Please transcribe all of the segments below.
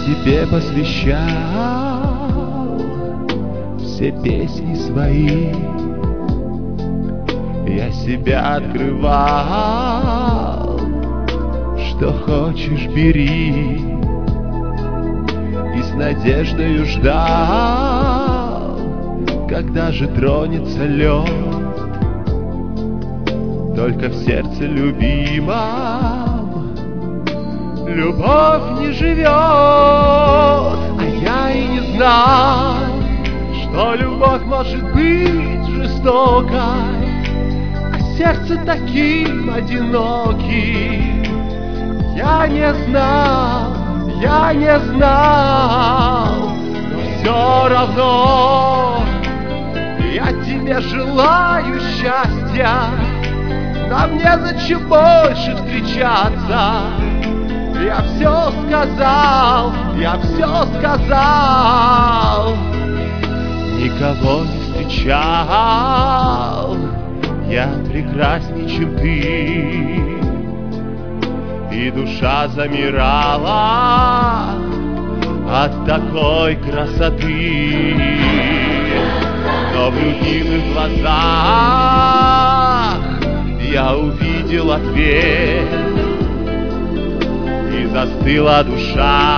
тебе посвящал все песни свои. Я себя открывал, что хочешь бери, и с надеждою ждал, когда же тронется лед. Только в сердце любимом любовь не живет. А я и не знал, что любовь может быть жестокой, а сердце таким одиноким. Я не знал, но все равно я тебе желаю счастья. Нам незачем больше встречаться. Я все сказал, никого не встречал я прекрасней, чем ты, и душа замирала от такой красоты. Но в любимых глазах я увидел ответ, и застыла душа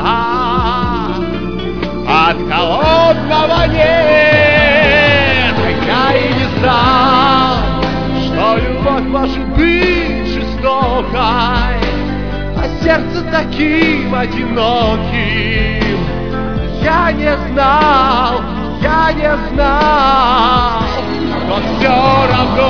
от холодного нет. Я и не знал, что любовь может быть жестокой, а сердце таким одиноким. Я не знал, но все равно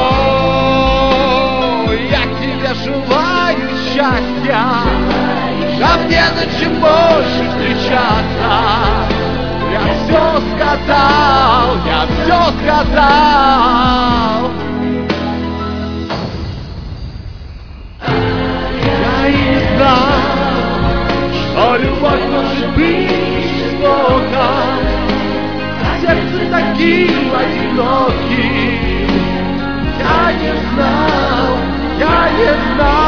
я тебе желаю счастья. Нам незачем больше встречаться. Я все сказал. Я и не знал, что любовь может быть жестокой, а сердце таким одиноким. Я не знал.